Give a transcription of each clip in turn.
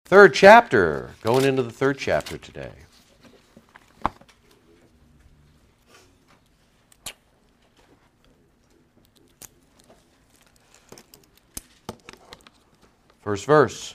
Third chapter, going into the third chapter today. First verse.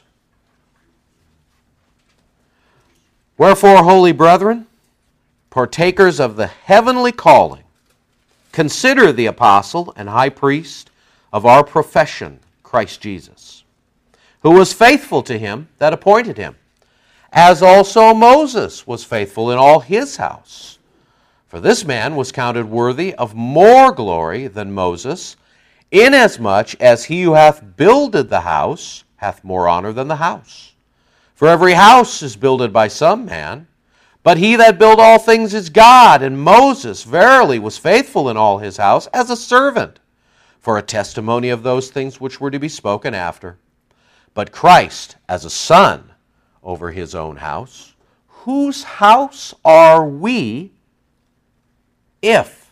Wherefore, holy brethren, partakers of the heavenly calling, consider the apostle and high priest of our profession, Christ Jesus, who was faithful to him that appointed him, as also Moses was faithful in all his house. For this man was counted worthy of more glory than Moses, inasmuch as he who hath builded the house hath more honor than the house. For every house is builded by some man, but he that built all things is God, and Moses verily was faithful in all his house as a servant, for a testimony of those things which were to be spoken after. But Christ as a son over his own house. Whose house are we if?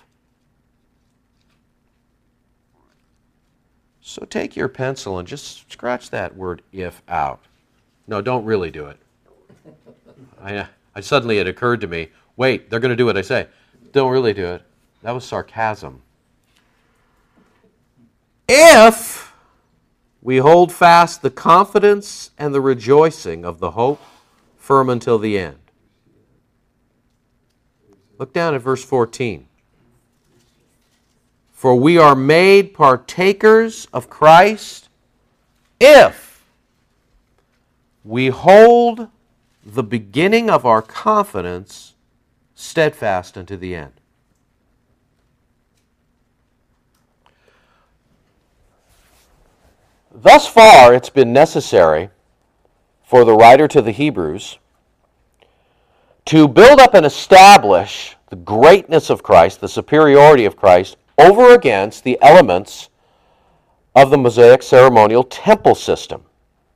So take your pencil and just scratch that word if out. No, don't really do it. I suddenly it occurred to me, wait, they're going to do what I say. Don't really do it. That was sarcasm. If we hold fast the confidence and the rejoicing of the hope firm until the end. Look down at verse 14. For we are made partakers of Christ if we hold the beginning of our confidence steadfast unto the end. Thus far, it's been necessary for the writer to the Hebrews to build up and establish the greatness of Christ, the superiority of Christ, over against the elements of the Mosaic ceremonial temple system.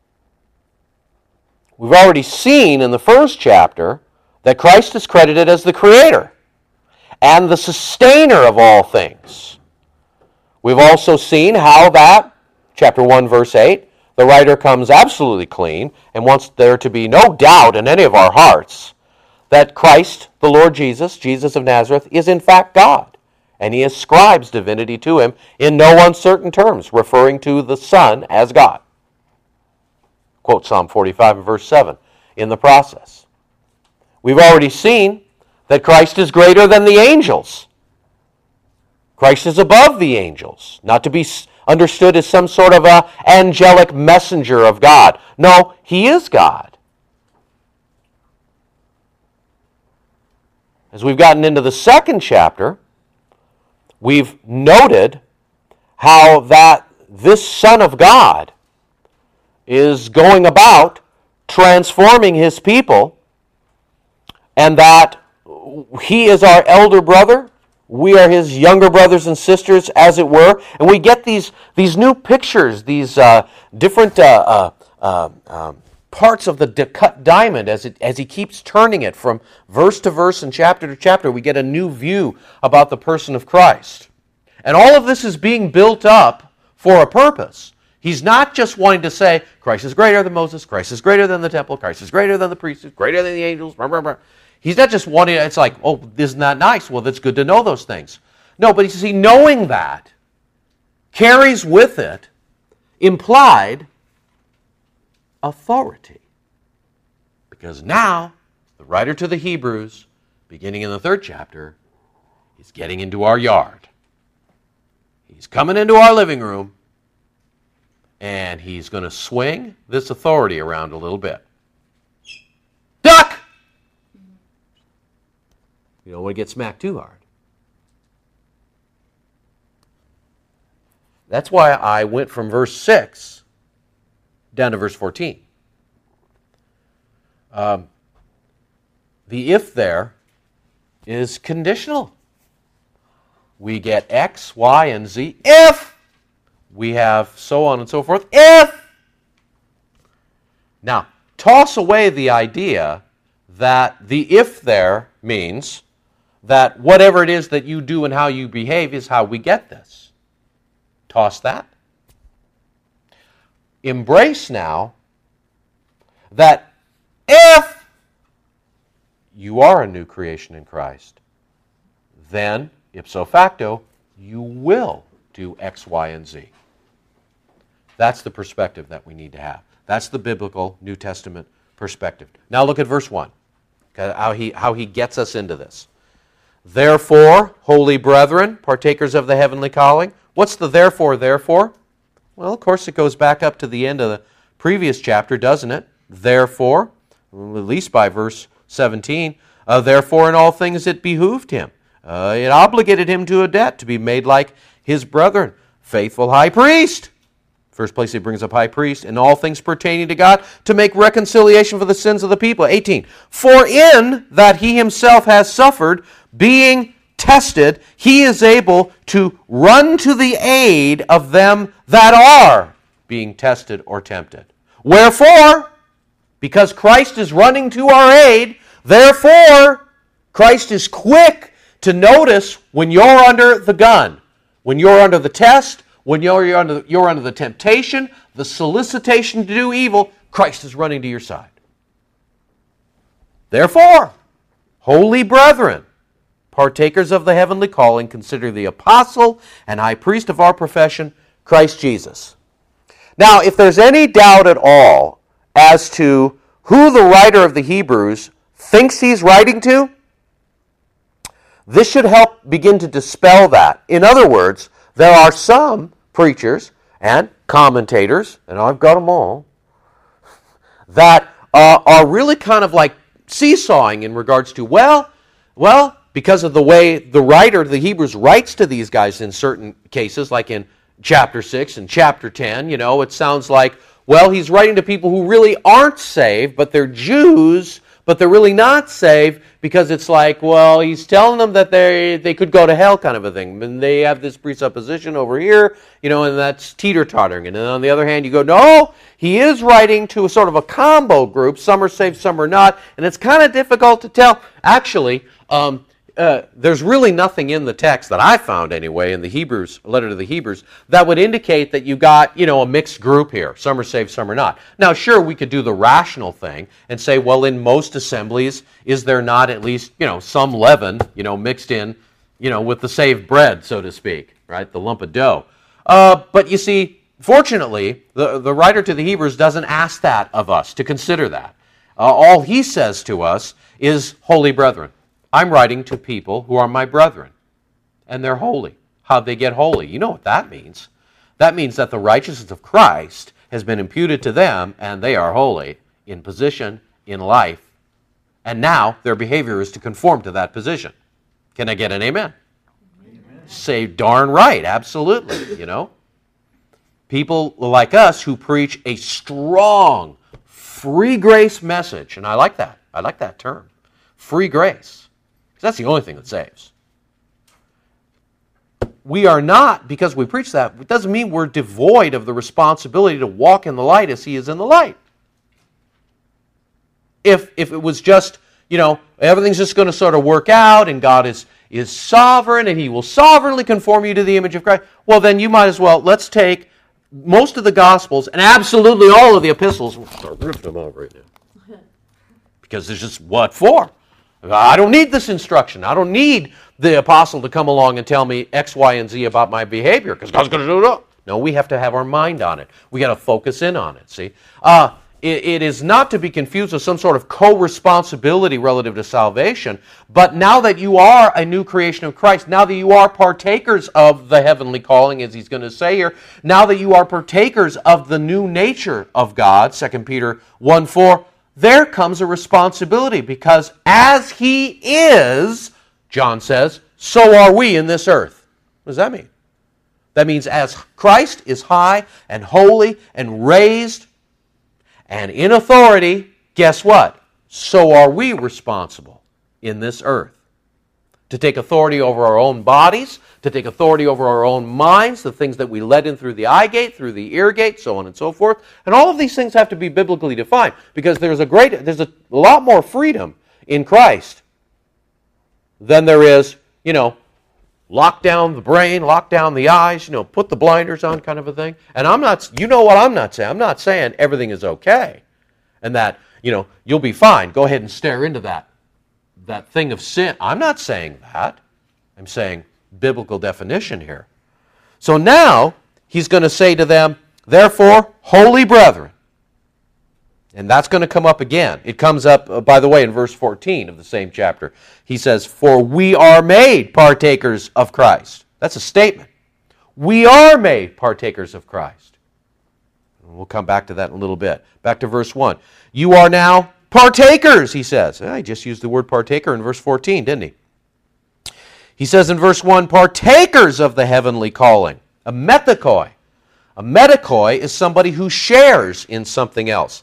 We've already seen in the first chapter that Christ is credited as the creator and the sustainer of all things. We've also seen how that, chapter 1, verse 8, the writer comes absolutely clean and wants there to be no doubt in any of our hearts that Christ, the Lord Jesus, Jesus of Nazareth, is in fact God. And he ascribes divinity to him in no uncertain terms, referring to the Son as God. Quote Psalm 45 and verse 7 in the process. We've already seen that Christ is greater than the angels. Christ is above the angels, not to be understood as some sort of an angelic messenger of God. No, he is God. As we've gotten into the second chapter, we've noted how that this Son of God is going about transforming his people, and that he is our elder brother, we are his younger brothers and sisters, as it were, and we get these new pictures, these different parts of the cut diamond as he keeps turning it from verse to verse and chapter to chapter. We get a new view about the person of Christ. And all of this is being built up for a purpose. He's not just wanting to say, Christ is greater than Moses, Christ is greater than the temple, Christ is greater than the priests, greater than the angels, blah, blah, blah. He's not just wanting, it's like, oh, isn't that nice? Well, that's good to know those things. No, but you see, knowing that carries with it implied authority. Because now, the writer to the Hebrews, beginning in the third chapter, is getting into our yard. He's coming into our living room, and he's going to swing this authority around a little bit. Duck! You don't want to get smacked too hard. That's why I went from verse 6 down to verse 14. The if there is conditional. We get X, Y, and Z. If we have so on and so forth. If! Now, toss away the idea that the if there means that whatever it is that you do and how you behave is how we get this. Toss that. Embrace now that if you are a new creation in Christ, then, ipso facto, you will do X, Y, and Z. That's the perspective that we need to have. That's the biblical New Testament perspective. Now look at verse 1, how he gets us into this. Therefore, holy brethren, partakers of the heavenly calling. What's the therefore? Well, of course, it goes back up to the end of the previous chapter, doesn't it? Therefore, at least by verse 17, therefore in all things it behooved him. It obligated him to a debt to be made like his brethren, faithful high priest. First place he brings up high priest, in all things pertaining to God, to make reconciliation for the sins of the people. 18, for in that he himself has suffered, being tested, he is able to run to the aid of them that are being tested or tempted. Wherefore, because Christ is running to our aid, therefore, Christ is quick to notice when you're under the gun, when you're under the test, when you're under the temptation, the solicitation to do evil, Christ is running to your side. Therefore, holy brethren, partakers of the heavenly calling, consider the apostle and high priest of our profession, Christ Jesus. Now, if there's any doubt at all as to who the writer of the Hebrews thinks he's writing to, this should help begin to dispel that. In other words, there are some preachers and commentators, and I've got them all, that are really kind of like seesawing in regards to, well, because of the way the writer of the Hebrews writes to these guys in certain cases, like in chapter 6 and chapter 10, it sounds like, well, he's writing to people who really aren't saved, but they're Jews, but they're really not saved, because it's like, well, he's telling them that they could go to hell kind of a thing. And they have this presupposition over here, and that's teeter-tottering. And then on the other hand, you go, no, he is writing to a sort of a combo group. Some are saved, some are not. And it's kind of difficult to tell. Actually, there's really nothing in the text that I found anyway in the Hebrews, letter to the Hebrews, that would indicate that you got, a mixed group here. Some are saved, some are not. Now, sure, we could do the rational thing and say, well, in most assemblies, is there not at least, some leaven, mixed in, with the saved bread, so to speak, right? The lump of dough. But you see, fortunately, the writer to the Hebrews doesn't ask that of us, to consider that. All he says to us is, holy brethren. I'm writing to people who are my brethren, and they're holy. How'd they get holy? You know what that means. That means that the righteousness of Christ has been imputed to them, and they are holy in position, in life, and now their behavior is to conform to that position. Can I get an amen? Amen. Say darn right, absolutely, People like us who preach a strong, free grace message, and I like that term, free grace. Because that's the only thing that saves. We are not, because we preach that, it doesn't mean we're devoid of the responsibility to walk in the light as he is in the light. If it was just, everything's just going to sort of work out and God is sovereign and he will sovereignly conform you to the image of Christ, well then you might as well, let's take most of the Gospels and absolutely all of the epistles, we'll start ripping them out right now. Because there's just what for? I don't need this instruction. I don't need the apostle to come along and tell me X, Y, and Z about my behavior because God's going to do it. No, we have to have our mind on it. We got to focus in on it, see? It is not to be confused with some sort of co-responsibility relative to salvation, but now that you are a new creation of Christ, now that you are partakers of the heavenly calling, as he's going to say here, now that you are partakers of the new nature of God, 2 Peter 1:4, there comes a responsibility because as he is, John says, so are we in this earth. What does that mean? That means as Christ is high and holy and raised and in authority, guess what? So are we responsible in this earth. To take authority over our own bodies, to take authority over our own minds, the things that we let in through the eye gate, through the ear gate, so on and so forth. And all of these things have to be biblically defined because there's a lot more freedom in Christ than there is, lock down the brain, lock down the eyes, put the blinders on kind of a thing. And I'm not saying? I'm not saying everything is okay. and that, you'll be fine. Go ahead and stare into that thing of sin. I'm not saying that. I'm saying biblical definition here. So now he's going to say to them, therefore, holy brethren. And that's going to come up again. It comes up, by the way, in verse 14 of the same chapter. He says, for we are made partakers of Christ. That's a statement. We are made partakers of Christ. We'll come back to that in a little bit. Back to verse 1. You are now partakers, he says. I just used the word partaker in verse 14, didn't he? He says in verse 1, partakers of the heavenly calling. A methekoi. A methekoi is somebody who shares in something else.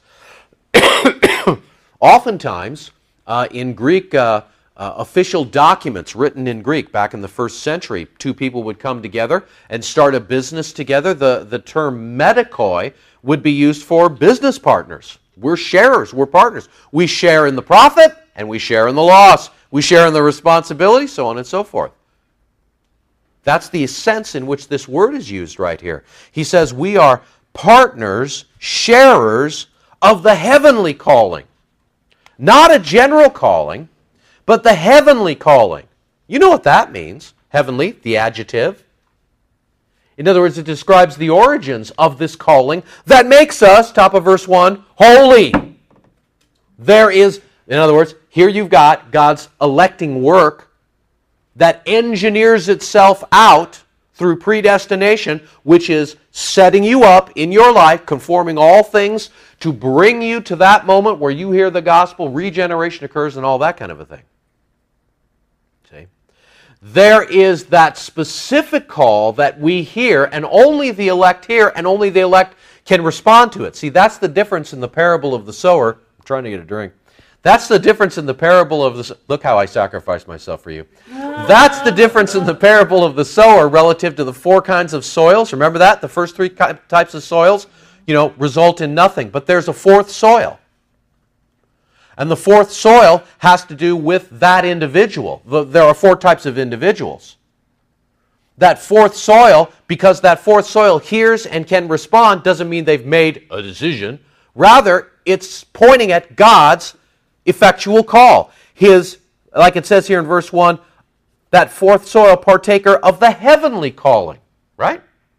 Oftentimes, in Greek official documents written in Greek back in the first century, two people would come together and start a business together. The term methekoi would be used for business partners. We're sharers, we're partners. We share in the profit and we share in the loss. We share in the responsibility, so on and so forth. That's the sense in which this word is used right here. He says we are partners, sharers of the heavenly calling. Not a general calling, but the heavenly calling. You know what that means. Heavenly, the adjective. In other words, it describes the origins of this calling that makes us, top of verse 1, holy. There is, in other words, here you've got God's electing work that engineers itself out through predestination, which is setting you up in your life, conforming all things to bring you to that moment where you hear the gospel, regeneration occurs, and all that kind of a thing. See? There is that specific call that we hear, and only the elect hear, and only the elect can respond to it. See, that's the difference in the parable of the sower. I'm trying to get a drink. That's the difference in the parable of the... Look how I sacrificed myself for you. That's the difference in the parable of the sower relative to the four kinds of soils. Remember that? The first three types of soils, result in nothing. But there's a fourth soil. And the fourth soil has to do with that individual. There are four types of individuals. That fourth soil, because that fourth soil hears and can respond, doesn't mean they've made a decision. Rather, it's pointing at God's effectual call. His, like it says here in verse 1, that fourth soil partaker of the heavenly calling. Right?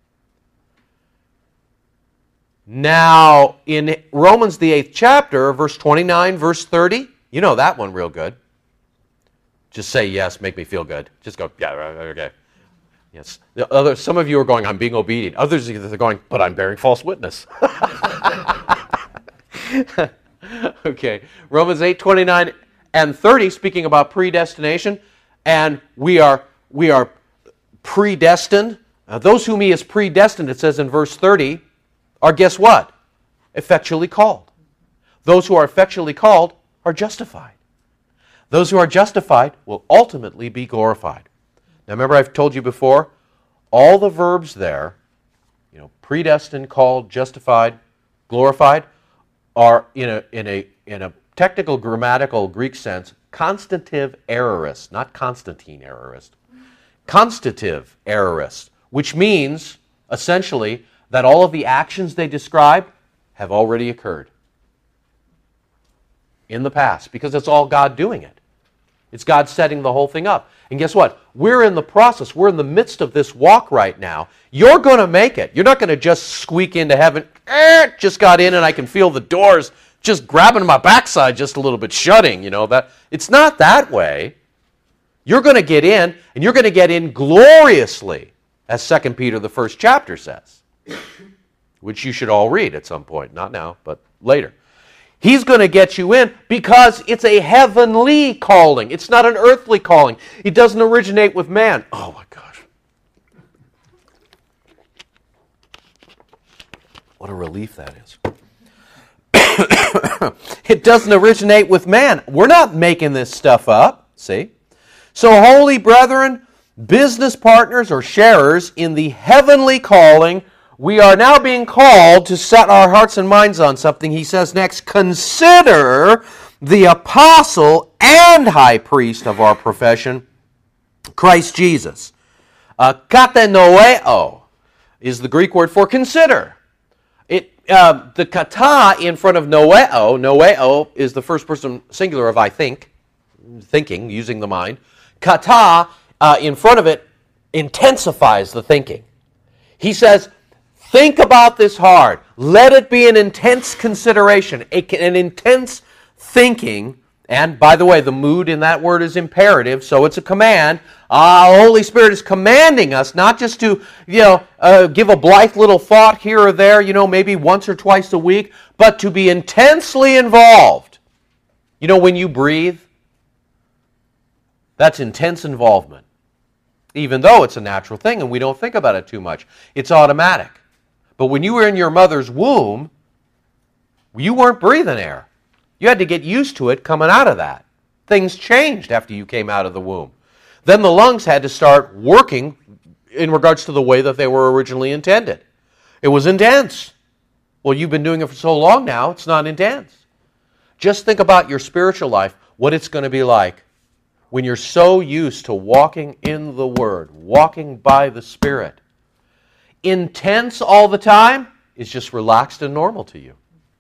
Now, in Romans the 8th chapter, verse 29, verse 30, you know that one real good. Just say yes, make me feel good. Just go, yeah, okay. Yes. Some of you are going, I'm being obedient. Others are going, but I'm bearing false witness. Okay, Romans 8, 29 and 30, speaking about predestination, and we are predestined. Those whom he has predestined, it says in verse 30, are, guess what? Effectually called. Those who are effectually called are justified. Those who are justified will ultimately be glorified. Now remember, I've told you before, all the verbs there, predestined, called, justified, glorified, are in a technical grammatical Greek sense, constative aorist, not Constantine aorist. Constative aorist, which means essentially that all of the actions they describe have already occurred in the past, because it's all God doing it. It's God setting the whole thing up. And guess what? We're in the process. We're in the midst of this walk right now. You're going to make it. You're not going to just squeak into heaven. Just got in and I can feel the doors just grabbing my backside just a little bit, shutting. That it's not that way. You're going to get in, and you're going to get in gloriously, as 2 Peter, the first chapter says, which you should all read at some point. Not now, but later. He's going to get you in because it's a heavenly calling. It's not an earthly calling. It doesn't originate with man. Oh my gosh. What a relief that is. It doesn't originate with man. We're not making this stuff up, see? So holy brethren, business partners or sharers in the heavenly calling, we are now being called to set our hearts and minds on something. He says next, consider the apostle and high priest of our profession, Christ Jesus. Katenoeo is the Greek word for consider. The kata in front of noeo is the first person singular of I think, thinking, using the mind. Kata in front of it intensifies the thinking. He says, think about this hard. Let it be an intense consideration, an intense thinking. And by the way, the mood in that word is imperative, so it's a command. Holy Spirit is commanding us not just to, give a blithe little thought here or there, maybe once or twice a week, but to be intensely involved. When you breathe, that's intense involvement. Even though it's a natural thing and we don't think about it too much. It's automatic. But when you were in your mother's womb, you weren't breathing air. You had to get used to it coming out of that. Things changed after you came out of the womb. Then the lungs had to start working in regards to the way that they were originally intended. It was intense. Well, you've been doing it for so long now, it's not intense. Just think about your spiritual life, what it's going to be like when you're so used to walking in the Word, walking by the Spirit. Intense all the time is just relaxed and normal to you.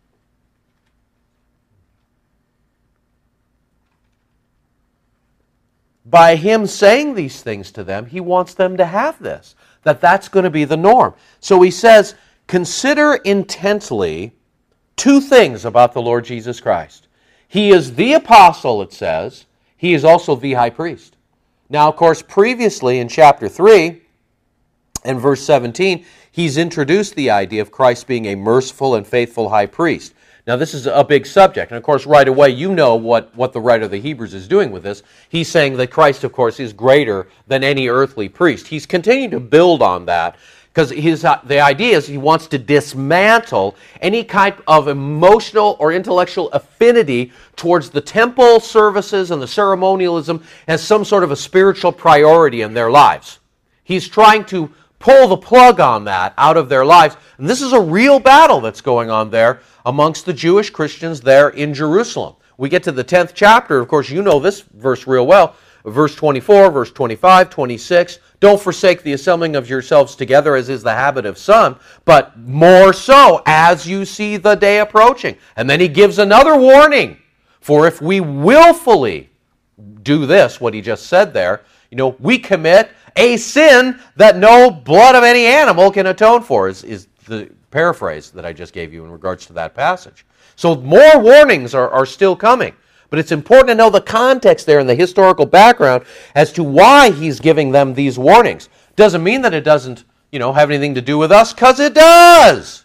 By him saying these things to them, he wants them to have this, that's going to be the norm. So he says, consider intently two things about the Lord Jesus Christ. He is the apostle, it says. He is also the high priest. Now, of course, previously in chapter 3 and verse 17, he's introduced the idea of Christ being a merciful and faithful high priest. Now, this is a big subject, and of course, right away, you know what the writer of the Hebrews is doing with this. He's saying that Christ, of course, is greater than any earthly priest. He's continuing to build on that, because the idea is he wants to dismantle any type of emotional or intellectual affinity towards the temple services and the ceremonialism as some sort of a spiritual priority in their lives. He's trying to pull the plug on that out of their lives, and this is a real battle that's going on there amongst the Jewish Christians there in Jerusalem. We get to the 10th chapter, of course, you know this verse real well, verse 24, verse 25, 26, don't forsake the assembling of yourselves together as is the habit of some, but more so as you see the day approaching. And then he gives another warning, for if we willfully do this, what he just said there, we commit a sin that no blood of any animal can atone for, is the paraphrase that I just gave you in regards to that passage. So more warnings are still coming. But it's important to know the context there and the historical background as to why he's giving them these warnings. Doesn't mean that it doesn't, have anything to do with us, because it does.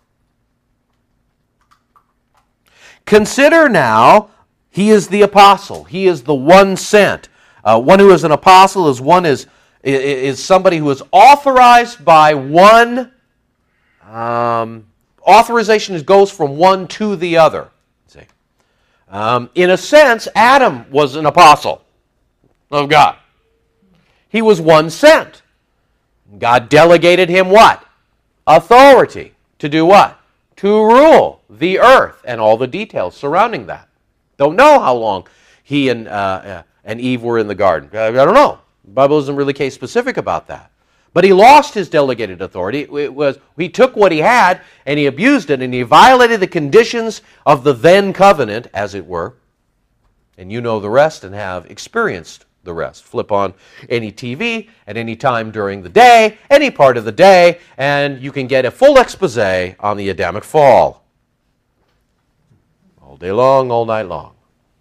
Consider now, he is the apostle. He is the one sent. One who is an apostle is somebody who is authorized by one. Authorization goes from one to the other. See, in a sense, Adam was an apostle of God. He was one sent. God delegated him what? Authority. To do what? To rule the earth and all the details surrounding that. Don't know how long he and Eve were in the garden. I don't know. The Bible isn't really case specific about that. But he lost his delegated authority. He took what he had and he abused it, and he violated the conditions of the then covenant, as it were. And you know the rest and have experienced the rest. Flip on any TV at any time during the day, any part of the day, and you can get a full expose on the Adamic fall. All day long, all night long.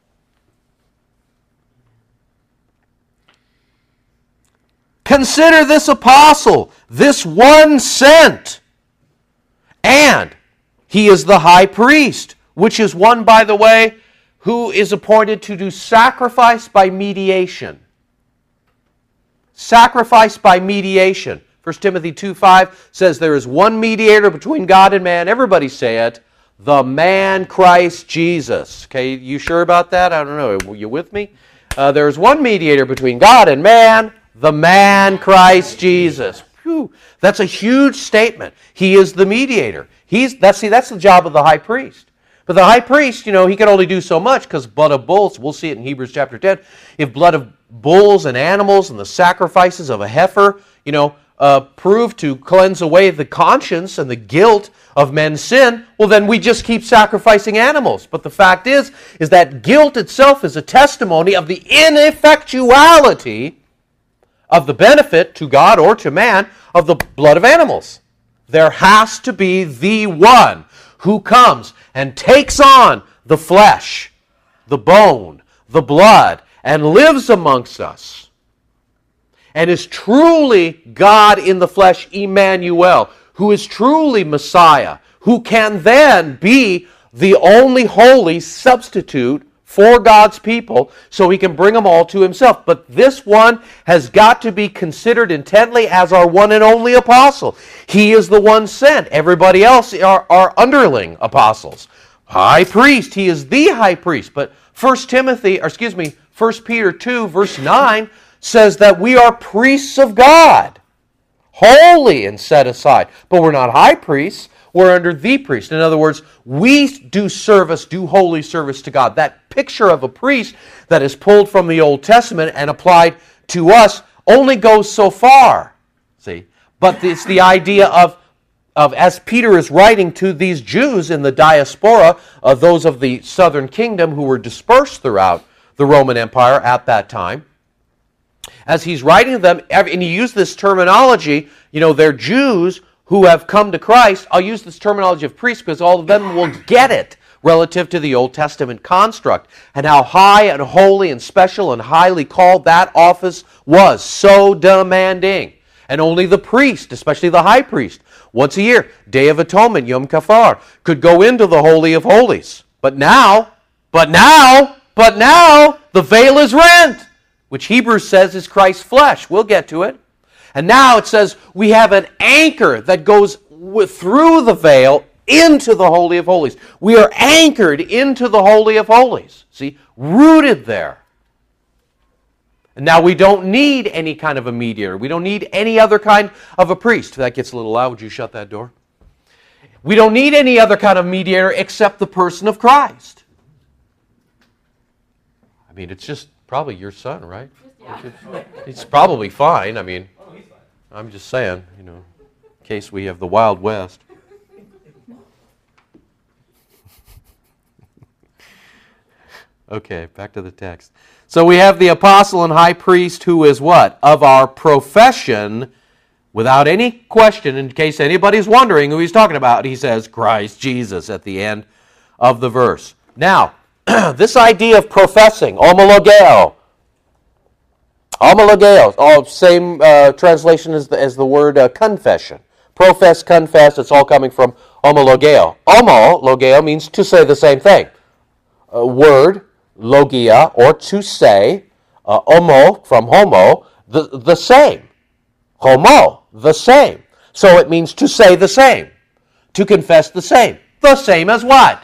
Consider this apostle, this one sent. And he is the high priest, which is one, by the way, who is appointed to do sacrifice by mediation. Sacrifice by mediation. 1 Timothy 2:5 says there is one mediator between God and man. Everybody say it. The man Christ Jesus. Okay, you sure about that? I don't know. Are you with me? There is one mediator between God and man. The man Christ Jesus. Whew. That's a huge statement. He is the mediator. That's the job of the high priest. But the high priest, he can only do so much because blood of bulls, we'll see it in Hebrews chapter 10, if blood of bulls and animals and the sacrifices of a heifer, prove to cleanse away the conscience and the guilt of men's sin, well, then we just keep sacrificing animals. But the fact is that guilt itself is a testimony of the ineffectuality of the benefit to God or to man of the blood of animals. There has to be the one who comes and takes on the flesh, the bone, the blood, and lives amongst us, and is truly God in the flesh, Emmanuel, who is truly Messiah, who can then be the only holy substitute for God's people, so he can bring them all to himself. But this one has got to be considered intently as our one and only apostle. He is the one sent. Everybody else are underling apostles. High priest, he is the high priest. But 1 Peter 2, verse 9 says that we are priests of God, holy and set aside. But we're not high priests. We're under the priest. In other words, we do holy service to God. That picture of a priest that is pulled from the Old Testament and applied to us only goes so far. See? But it's the idea of as Peter is writing to these Jews in the diaspora, those of the southern kingdom who were dispersed throughout the Roman Empire at that time, as he's writing to them, and he used this terminology, they're Jews who have come to Christ. I'll use this terminology of priests because all of them will get it relative to the Old Testament construct and how high and holy and special and highly called that office was, so demanding. And only the priest, especially the high priest, once a year, Day of Atonement, Yom Kippur, could go into the Holy of Holies. But now, the veil is rent, which Hebrews says is Christ's flesh. We'll get to it. And now it says we have an anchor that goes through the veil into the Holy of Holies. We are anchored into the Holy of Holies. See, rooted there. And now we don't need any kind of a mediator. We don't need any other kind of a priest. That gets a little loud. Would you shut that door? We don't need any other kind of mediator except the person of Christ. I mean, it's just probably your son, right? Yeah. He's probably fine. I mean, I'm just saying, in case we have the Wild West. Okay, back to the text. So we have the apostle and high priest who is what? Of our profession, without any question, in case anybody's wondering who he's talking about, he says Christ Jesus at the end of the verse. Now, this idea of professing, homologeo, same translation as the word confession. Profess, confess, it's all coming from homologeo. Homologeo means to say the same thing. Word, logia, or to say, homo, from homo, the same. Homo, the same. So it means to say the same. To confess the same. The same as what?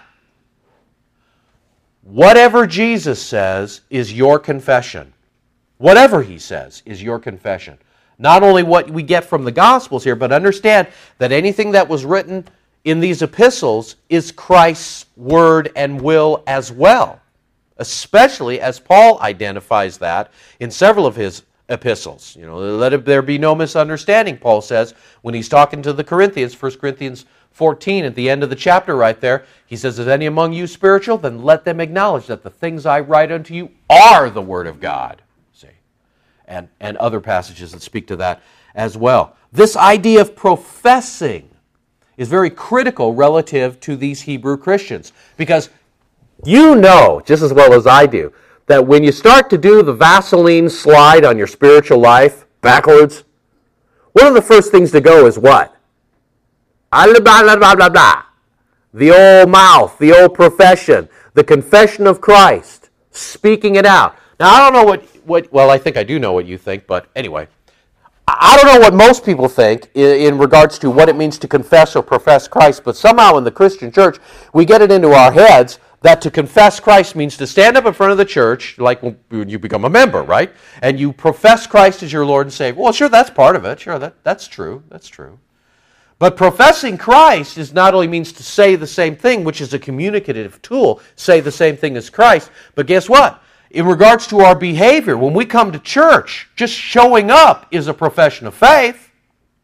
Whatever Jesus says is your confession. Whatever he says is your confession. Not only what we get from the Gospels here, but understand that anything that was written in these epistles is Christ's word and will as well. Especially as Paul identifies that in several of his epistles. Let there be no misunderstanding, Paul says, when he's talking to the Corinthians, 1 Corinthians 14, at the end of the chapter right there, he says, is any among you spiritual? Then let them acknowledge that the things I write unto you are the word of God. And other passages that speak to that as well. This idea of professing is very critical relative to these Hebrew Christians. Because just as well as I do, that when you start to do the Vaseline slide on your spiritual life backwards, one of the first things to go is what? Blah, blah, blah, blah, blah. The old mouth, the old profession, the confession of Christ, speaking it out. Now, I don't know well, I think I do know what you think, but anyway. I don't know what most people think in regards to what it means to confess or profess Christ, but somehow in the Christian church, we get it into our heads that to confess Christ means to stand up in front of the church, like when you become a member, right? And you profess Christ as your Lord and Savior. Well, sure, that's part of it. Sure, that's true. That's true. But professing Christ not only means to say the same thing, which is a communicative tool, say the same thing as Christ, but guess what? In regards to our behavior, when we come to church, just showing up is a profession of faith.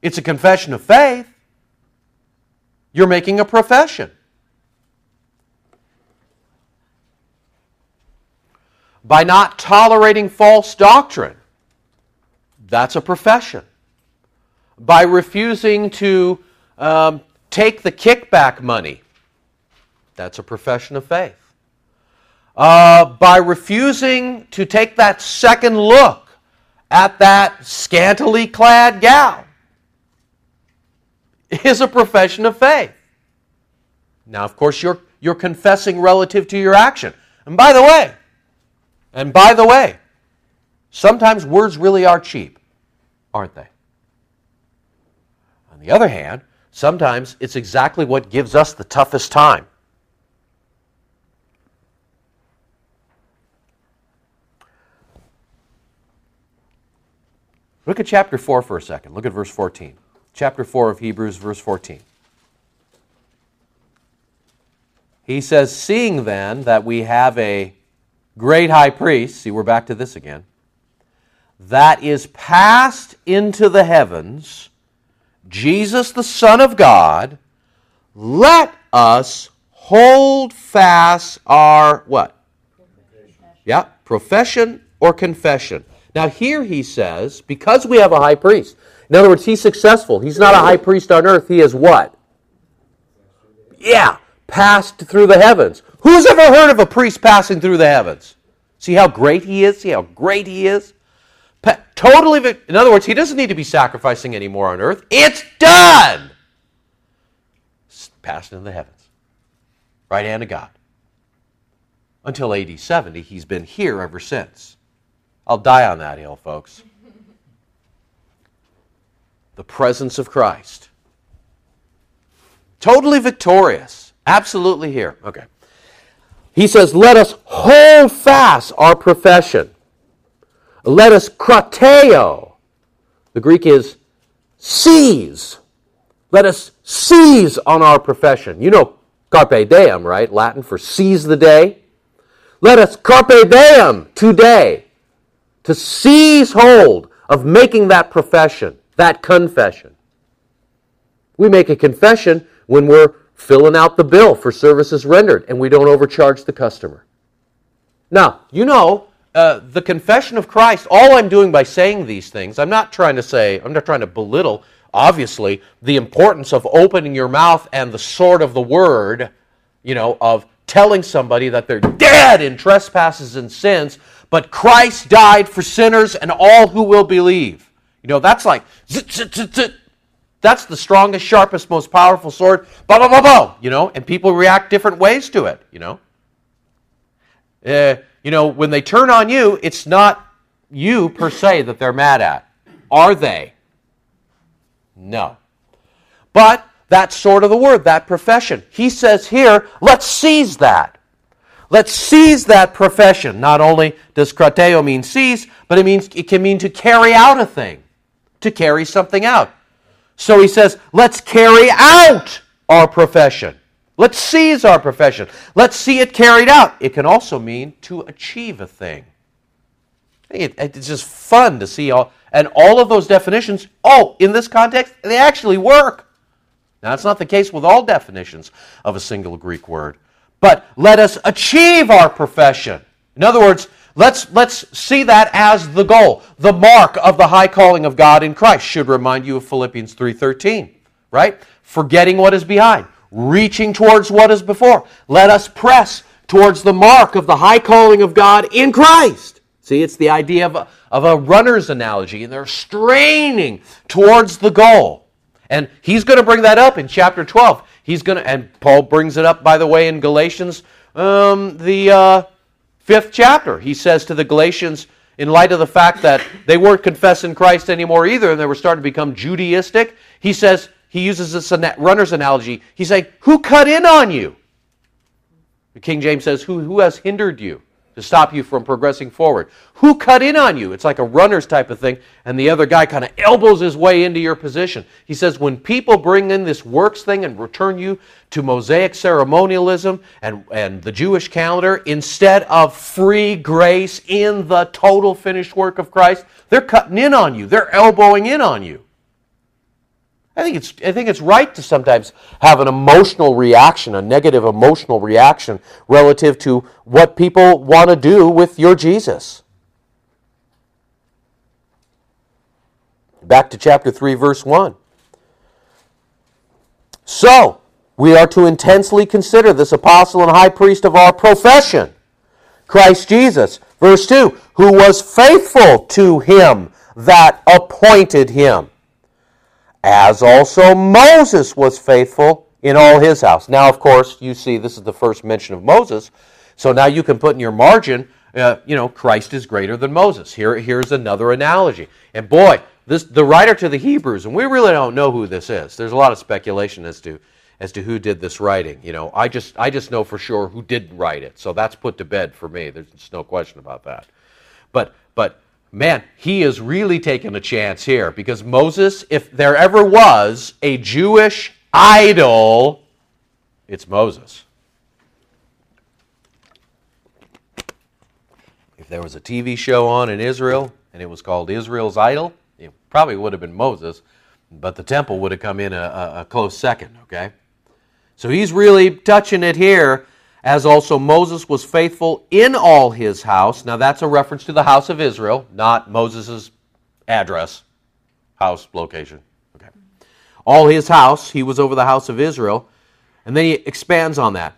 It's a confession of faith. You're making a profession. By not tolerating false doctrine, that's a profession. By refusing to take the kickback money, that's a profession of faith. By refusing to take that second look at that scantily clad gal, is a profession of faith. Now, of course, you're confessing relative to your action. And by the way, sometimes words really are cheap, aren't they? On the other hand, sometimes it's exactly what gives us the toughest time. Look at chapter 4 for a second. Look at verse 14. Chapter 4 of Hebrews, verse 14. He says, seeing then that we have a great high priest, see, we're back to this again, that is passed into the heavens, Jesus the Son of God, let us hold fast our, what? Yeah, profession or confession. Now here he says, because we have a high priest, in other words, he's successful. He's not a high priest on earth. He is what? Yeah, passed through the heavens. Who's ever heard of a priest passing through the heavens? See how great he is? See how great he is? Totally, in other words, he doesn't need to be sacrificing anymore on earth. It's done! Passed into the heavens. Right hand of God. Until AD 70, he's been here ever since. I'll die on that hill, folks. The presence of Christ. Totally victorious. Absolutely here. Okay. He says, let us hold fast our profession. Let us krateo. The Greek is seize. Let us seize on our profession. You know carpe diem, right? Latin for seize the day. Let us carpe diem today to seize hold of making that profession, that confession. We make a confession when we're filling out the bill for services rendered and we don't overcharge the customer. Now, you know, the confession of Christ, all I'm doing by saying these things, I'm not trying to belittle, obviously, the importance of opening your mouth and the sword of the word, you know, of telling somebody that they're dead in trespasses and sins, but Christ died for sinners and all who will believe. You know, that's like, zit, zit, zit, zit. That's the strongest, sharpest, most powerful sword, bah, bah, bah, bah, you know, and people react different ways to it, you know. You know, when they turn on you, it's not you per se that they're mad at. Are they? No. But that's sort of the word, that profession. He says here, let's seize that. Let's seize that profession. Not only does krateo mean seize, but it can mean to carry out a thing, to carry something out. So he says, let's carry out our profession. Let's seize our profession. Let's see it carried out. It can also mean to achieve a thing. It's just fun to see all of those definitions. Oh, in this context, they actually work. Now, that's not the case with all definitions of a single Greek word. But let us achieve our profession. In other words, let's see that as the goal. The mark of the high calling of God in Christ should remind you of Philippians 3:13, right? Forgetting what is behind, reaching towards what is before. Let us press towards the mark of the high calling of God in Christ. See, it's the idea of a runner's analogy, and they're straining towards the goal. And he's going to bring that up in chapter 12. And Paul brings it up, by the way, in Galatians, the 5th chapter. He says to the Galatians, in light of the fact that they weren't confessing Christ anymore either, and they were starting to become Judaistic, he uses this runner's analogy. He's like, who cut in on you? The King James says, who has hindered you to stop you from progressing forward? Who cut in on you? It's like a runner's type of thing, and the other guy kind of elbows his way into your position. He says, when people bring in this works thing and return you to Mosaic ceremonialism and the Jewish calendar, instead of free grace in the total finished work of Christ, they're cutting in on you. They're elbowing in on you. I think it's right to sometimes have an emotional reaction, a negative emotional reaction relative to what people want to do with your Jesus. Back to chapter 3, verse 1. So, we are to intensely consider this apostle and high priest of our profession, Christ Jesus. Verse 2, who was faithful to him that appointed him, as also Moses was faithful in all his house. Now, of course, you see this is the first mention of Moses, so now you can put in your margin, Christ is greater than Moses. Here's another analogy. And boy, the writer to the Hebrews, and we really don't know who this is. There's a lot of speculation as to who did this writing. I just know for sure who didn't write it, so that's put to bed for me. There's no question about that. But man, he is really taking a chance here, because Moses, if there ever was a Jewish idol, it's Moses. If there was a TV show on in Israel and it was called Israel's Idol, it probably would have been Moses, but the temple would have come in a close second, okay? So he's really touching it here, as also Moses was faithful in all his house. Now that's a reference to the house of Israel, not Moses' address, house, location. Okay. All his house, he was over the house of Israel. And then he expands on that.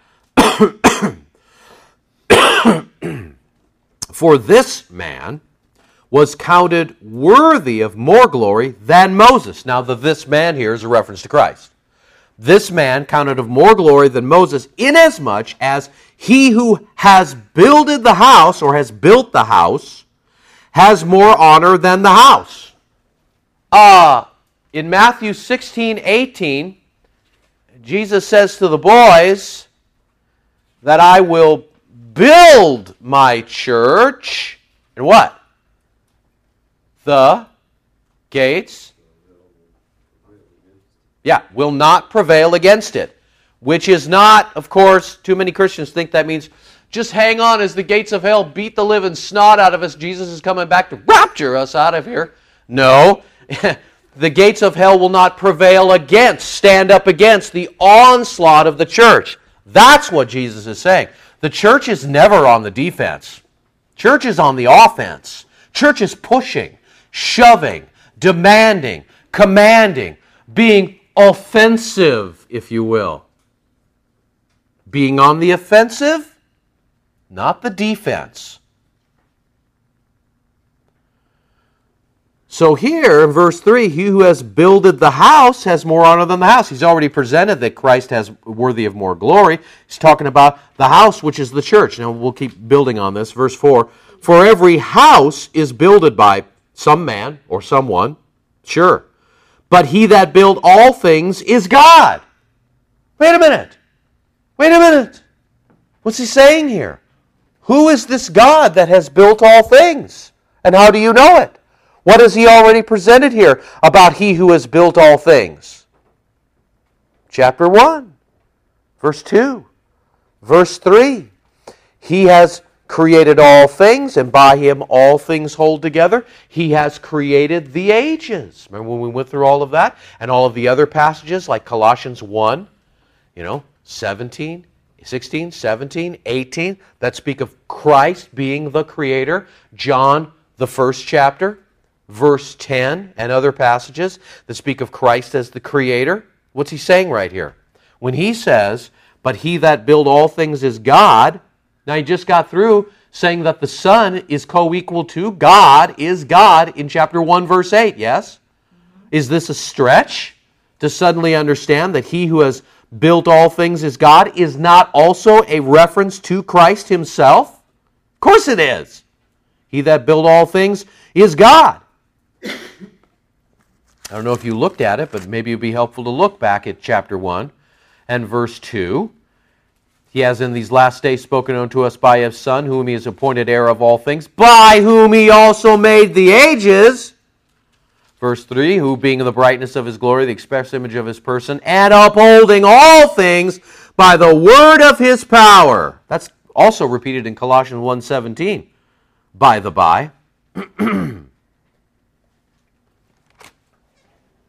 For this man was counted worthy of more glory than Moses. Now this man here is a reference to Christ. This man counted of more glory than Moses, inasmuch as he who has builded the house, or has built the house, has more honor than the house. In Matthew 16:18, Jesus says to the boys that I will build my church, and what? The gates will not prevail against it. Which is not, of course, too many Christians think that means just hang on as the gates of hell beat the living snot out of us. Jesus is coming back to rapture us out of here. No, the gates of hell will not prevail against, stand up against the onslaught of the church. That's what Jesus is saying. The church is never on the defense. Church is on the offense. Church is pushing, shoving, demanding, commanding, being offensive, if you will. Being on the offensive, not the defense. So here in verse 3, he who has builded the house has more honor than the house. He's already presented that Christ has worthy of more glory. He's talking about the house, which is the church. Now we'll keep building on this. Verse 4, for every house is builded by some man or someone, sure. But he that built all things is God. Wait a minute. What's he saying here? Who is this God that has built all things? And how do you know it? What has he already presented here about he who has built all things? Chapter 1, verse 2, verse 3. He has created all things, and by him all things hold together. He has created the ages. Remember when we went through all of that? And all of the other passages like Colossians 1, 17, 16, 17, 18, that speak of Christ being the creator. John, the first chapter, verse 10, and other passages that speak of Christ as the creator. What's he saying right here? When he says, but he that built all things is God, now he just got through saying that the Son is co-equal to God, is God, in chapter 1, verse 8, yes? Is this a stretch to suddenly understand that he who has built all things is God is not also a reference to Christ himself? Of course it is. He that built all things is God. I don't know if you looked at it, but maybe it would be helpful to look back at chapter 1 and verse 2. He has in these last days spoken unto us by his Son, whom he has appointed heir of all things, by whom he also made the ages. Verse 3, who being the brightness of his glory, the express image of his person, and upholding all things by the word of his power. That's also repeated in Colossians 1:17, by the by.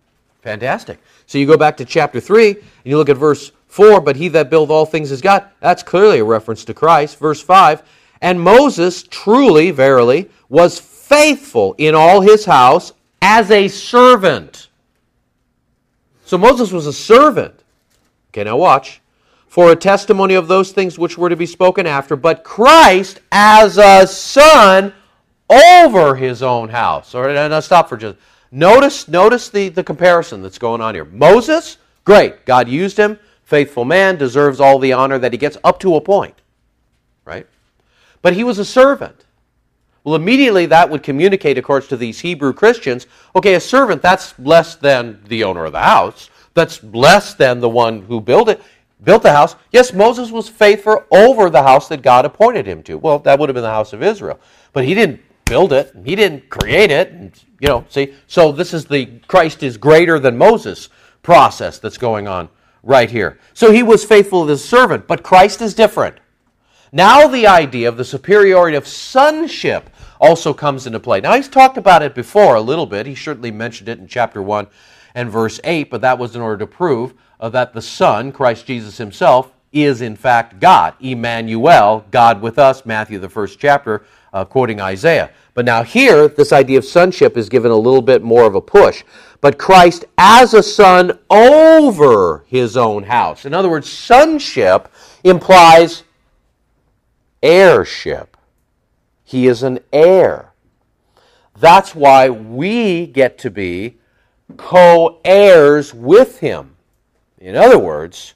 Fantastic. So you go back to chapter 3, and you look at verse 4, but he that buildeth all things is God. That's clearly a reference to Christ. Verse 5, and Moses truly, verily, was faithful in all his house as a servant. So Moses was a servant. Okay, now watch. For a testimony of those things which were to be spoken after, but Christ as a son over his own house. All right, now stop for just... Notice the comparison that's going on here. Moses, great. God used him. Faithful man, deserves all the honor that he gets up to a point. Right? But he was a servant. Well, immediately that would communicate, of course, to these Hebrew Christians, okay, a servant, that's less than the owner of the house. That's less than the one who built the house. Yes, Moses was faithful over the house that God appointed him to. Well, that would have been the house of Israel. But he didn't build it. He didn't create it. See? So this is the Christ is greater than Moses process that's going on right here. So he was faithful as a servant, but Christ is different. Now the idea of the superiority of sonship also comes into play. Now he's talked about it before a little bit. He certainly mentioned it in chapter 1 and verse 8, but that was in order to prove that the Son, Christ Jesus himself, is in fact God. Emmanuel, God with us, Matthew the 1st chapter, quoting Isaiah. But now here, this idea of sonship is given a little bit more of a push. But Christ as a son over his own house. In other words, sonship implies heirship. He is an heir. That's why we get to be co-heirs with him. In other words,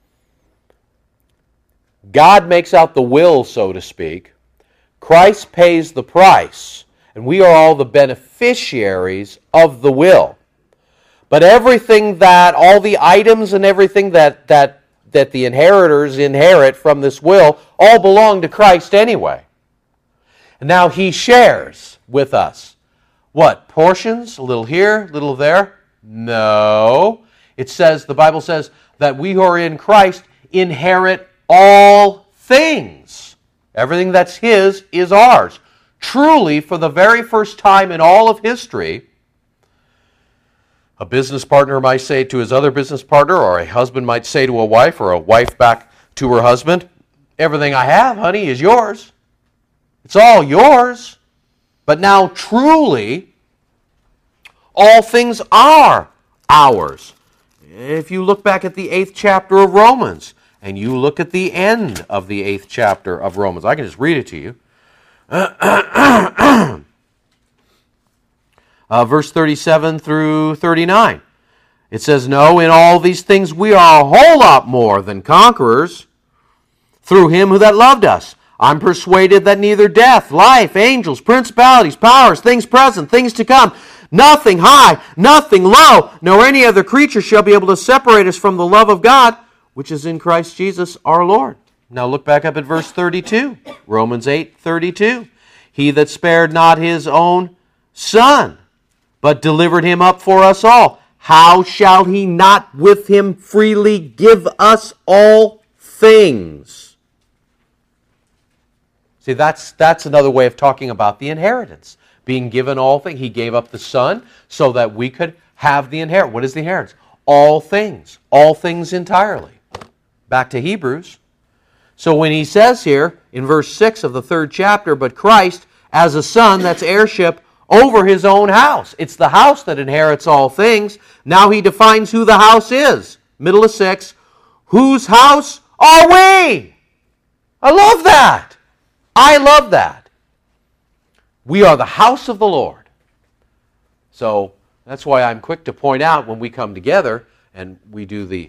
God makes out the will, so to speak. Christ pays the price, and we are all the beneficiaries of the will. But everything that, all the items and everything that the inheritors inherit from this will, all belong to Christ anyway. And now he shares with us. What? Portions? A little here, a little there? No. It says, the Bible says, that we who are in Christ inherit all things. Everything that's his is ours. Truly, for the very first time in all of history, a business partner might say to his other business partner, or a husband might say to a wife, or a wife back to her husband, everything I have, honey, is yours. It's all yours. But now, truly, all things are ours. If you look back at the 8th chapter of Romans, and you look at the end of the 8th chapter of Romans, I can just read it to you. Verse 37 through 39. It says, no, in all these things we are a whole lot more than conquerors through him who that loved us. I'm persuaded that neither death, life, angels, principalities, powers, things present, things to come, nothing high, nothing low, nor any other creature shall be able to separate us from the love of God, which is in Christ Jesus our Lord. Now look back up at verse 32. Romans 8:32. He that spared not his own Son, but delivered him up for us all, how shall he not with him freely give us all things? See, that's another way of talking about the inheritance. Being given all things. He gave up the Son so that we could have the inheritance. What is the inheritance? All things. All things entirely. Back to Hebrews. So when he says here in verse 6 of the 3rd chapter, but Christ as a son, that's heirship, over his own house. It's the house that inherits all things. Now he defines who the house is. Middle of 6. Whose house are we? I love that. I love that. We are the house of the Lord. So that's why I'm quick to point out when we come together and we do the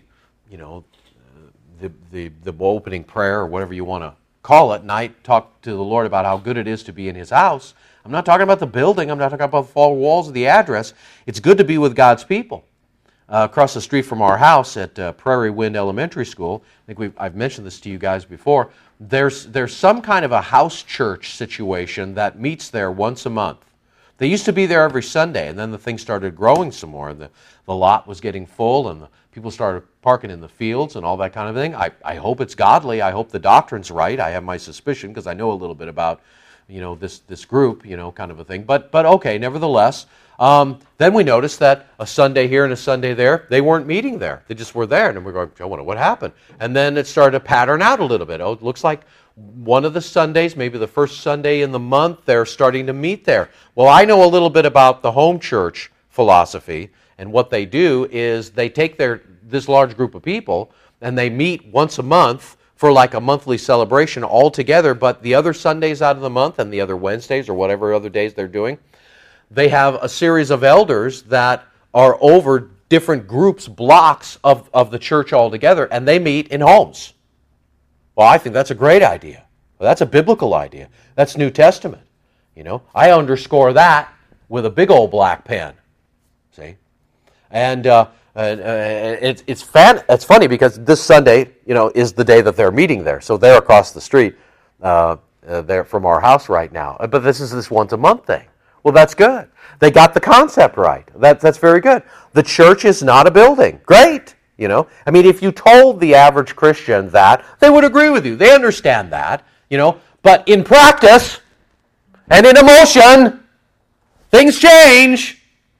opening prayer or whatever you want to call it, and I talk to the Lord about how good it is to be in his house. I'm not talking about the building. I'm not talking about the four walls of the address. It's good to be with God's people. Across the street from our house at Prairie Wind Elementary School, I think I've mentioned this to you guys before, there's some kind of a house church situation that meets there once a month. They used to be there every Sunday, and then the thing started growing some more. The lot was getting full, and the people started parking in the fields and all that kind of thing. I hope it's godly. I hope the doctrine's right. I have my suspicion because I know a little bit about, this group, kind of a thing. But okay, nevertheless. Then we noticed that a Sunday here and a Sunday there, they weren't meeting there. They just were there, and we're going, I wonder what happened. And then it started to pattern out a little bit. Oh, it looks like one of the Sundays, maybe the first Sunday in the month, they're starting to meet there. Well, I know a little bit about the home church philosophy, and what they do is they take this large group of people, and they meet once a month for like a monthly celebration all together, but the other Sundays out of the month and the other Wednesdays or whatever other days they're doing, they have a series of elders that are over different groups, blocks of the church altogether, and they meet in homes. Well, I think that's a great idea. Well, that's a biblical idea. That's New Testament. I underscore that with a big old black pen. See? And it's funny because this Sunday, is the day that they're meeting there. So they're across the street there from our house right now. But this is this once a month thing. Well, that's good. They got the concept right. That's very good. The church is not a building. Great. If you told the average Christian that, they would agree with you. They understand that, But in practice and in emotion, things change.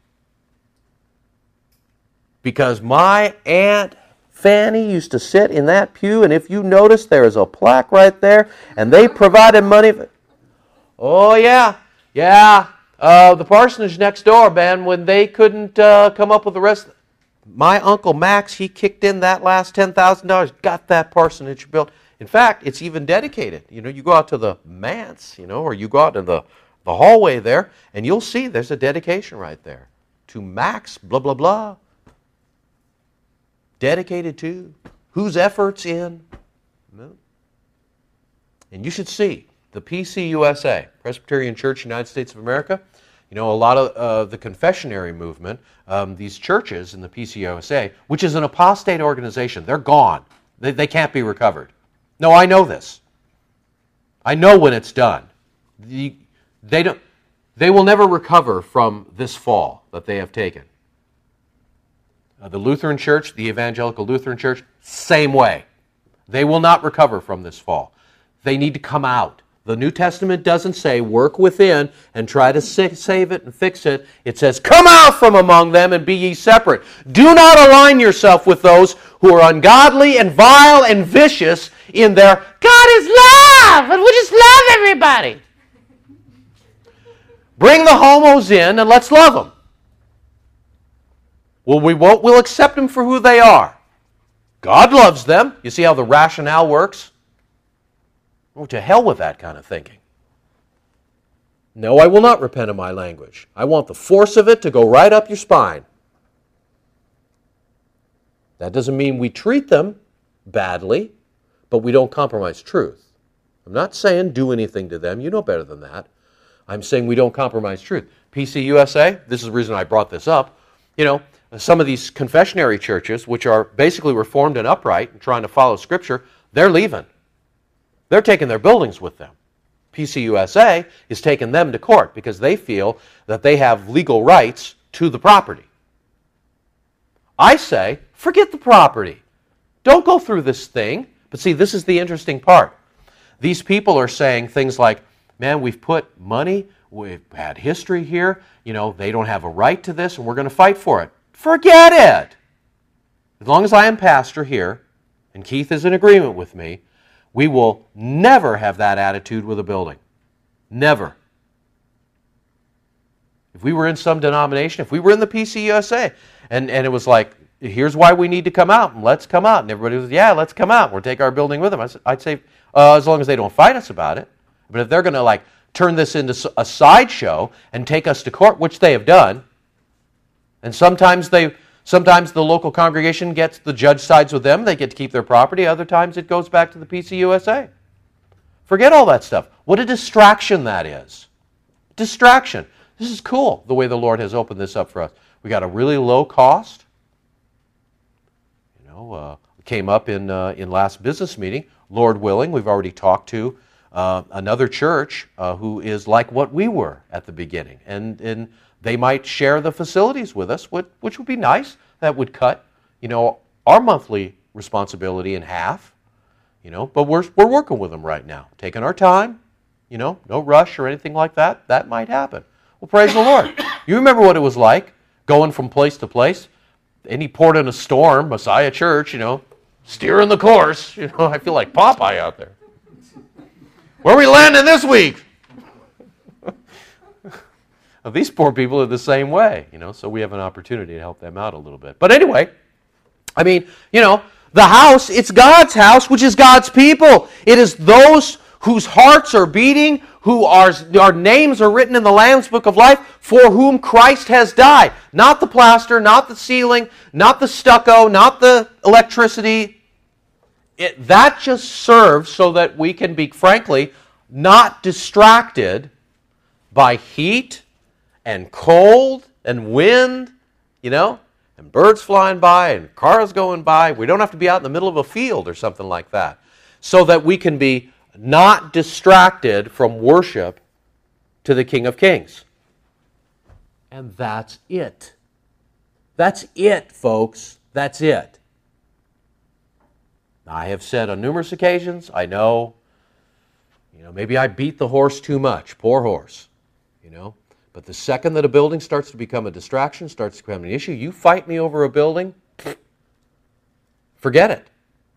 Because my Aunt Fanny used to sit in that pew, and if you notice, there is a plaque right there, and they provided money. Oh, yeah. The parsonage next door, man, when they couldn't come up with the rest. My Uncle Max, he kicked in that last $10,000, got that parsonage built. In fact, it's even dedicated. You go out to the manse, or you go out to the hallway there, and you'll see there's a dedication right there to Max, blah, blah, blah. Dedicated to whose efforts in. And you should see the PCUSA, Presbyterian Church United States of America. A lot of the confessionary movement, these churches in the PCUSA, which is an apostate organization, they're gone. They can't be recovered. No, I know this. I know when it's done. They will never recover from this fall that they have taken. The Lutheran Church, the Evangelical Lutheran Church, same way. They will not recover from this fall. They need to come out. The New Testament doesn't say work within and try to save it and fix it. It says come out from among them and be ye separate. Do not align yourself with those who are ungodly and vile and vicious in their God is love and we just love everybody. Bring the homos in and let's love them. Well, we won't. We'll accept them for who they are. God loves them. You see how the rationale works? Oh, to hell with that kind of thinking. No, I will not repent of my language. I want the force of it to go right up your spine. That doesn't mean we treat them badly, but we don't compromise truth. I'm not saying do anything to them. You know better than that. I'm saying we don't compromise truth. PCUSA, this is the reason I brought this up. Some of these confessionary churches, which are basically reformed and upright and trying to follow Scripture, they're leaving. They're taking their buildings with them. PCUSA is taking them to court because they feel that they have legal rights to the property. I say, forget the property. Don't go through this thing. But see, this is the interesting part. These people are saying things like, man, we've put money, we've had history here, they don't have a right to this, and we're going to fight for it. Forget it! As long as I am pastor here, and Keith is in agreement with me, we will never have that attitude with a building. Never. If we were in some denomination, if we were in the PCUSA, and it was like, here's why we need to come out, and let's come out, and everybody was, yeah, let's come out, we'll take our building with them. I'd say, as long as they don't fight us about it. But if they're going to turn this into a sideshow and take us to court, which they have done, and sometimes the local congregation gets, the judge sides with them, they get to keep their property, other times it goes back to the PCUSA. Forget all that stuff. What a distraction that is. Distraction. This is cool, the way the Lord has opened this up for us. We got a really low cost. Came up in last business meeting. Lord willing, we've already talked to another church who is like what we were at the beginning. And they might share the facilities with us, which would be nice. That would cut, our monthly responsibility in half, But we're working with them right now, taking our time, no rush or anything like that. That might happen. Well, praise the Lord. You remember what it was like going from place to place? Any port in a storm, Messiah Church, steering the course. I feel like Popeye out there. Where are we landing this week? Well, these poor people are the same way, so we have an opportunity to help them out a little bit. But anyway, the house, it's God's house, which is God's people. It is those whose hearts are beating, our names are written in the Lamb's Book of Life, for whom Christ has died. Not the plaster, not the ceiling, not the stucco, not the electricity. That just serves so that we can be, frankly, not distracted by heat and cold and wind, and birds flying by and cars going by. We don't have to be out in the middle of a field or something like that. So that we can be not distracted from worship to the King of Kings. And that's it. That's it, folks. That's it. I have said on numerous occasions, I know, maybe I beat the horse too much. Poor horse, But the second that a building starts to become a distraction, starts to become an issue, you fight me over a building, forget it.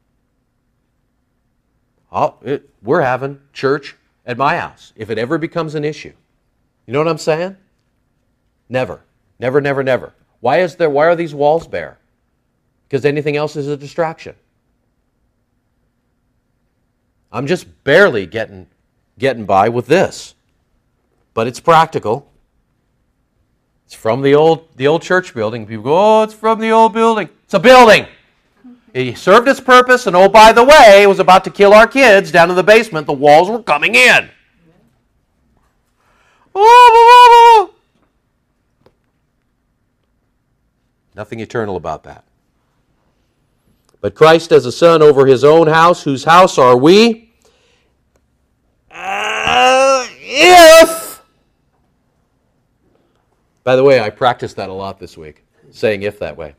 We're having church at my house if it ever becomes an issue. You know what I'm saying? Never. Never, never, never. Why are these walls bare? Because anything else is a distraction. I'm just barely getting by with this. But it's practical. It's from the old church building. People go, oh, it's from the old building. It's a building. It served its purpose, and oh, by the way, it was about to kill our kids down in the basement. The walls were coming in. Nothing eternal about that. But Christ as a son over his own house, whose house are we? If. By the way, I practiced that a lot this week, saying if that way.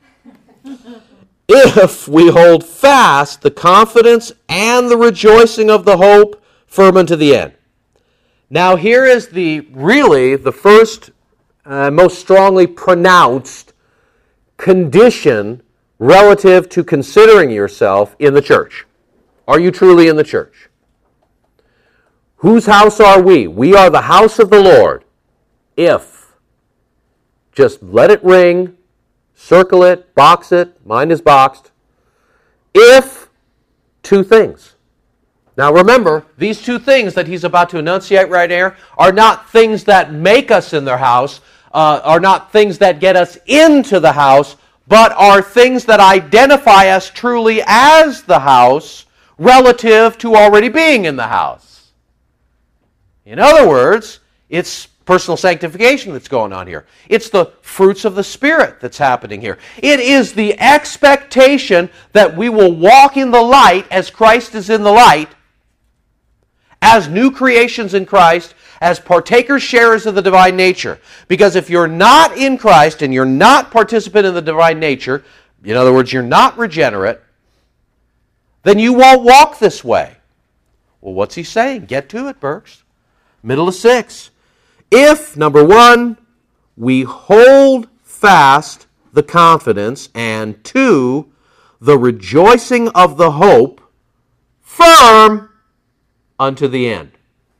If we hold fast the confidence and the rejoicing of the hope firm unto the end. Now here is the first most strongly pronounced condition relative to considering yourself in the church. Are you truly in the church? Whose house are we? We are the house of the Lord. If. Just let it ring. Circle it, box it, mine is boxed. If two things. Now remember, these two things that he's about to enunciate right here are not things that make us in their house, are not things that get us into the house, but are things that identify us truly as the house relative to already being in the house. In other words, it's personal sanctification that's going on here. It's the fruits of the Spirit that's happening here. It is the expectation that we will walk in the light as Christ is in the light, as new creations in Christ, as partakers, sharers of the divine nature. Because if you're not in Christ and you're not participant in the divine nature, in other words, you're not regenerate, then you won't walk this way. Well, what's he saying? Get to it, Burks. Middle of 6. If, number 1, we hold fast the confidence, and 2, the rejoicing of the hope firm unto the end.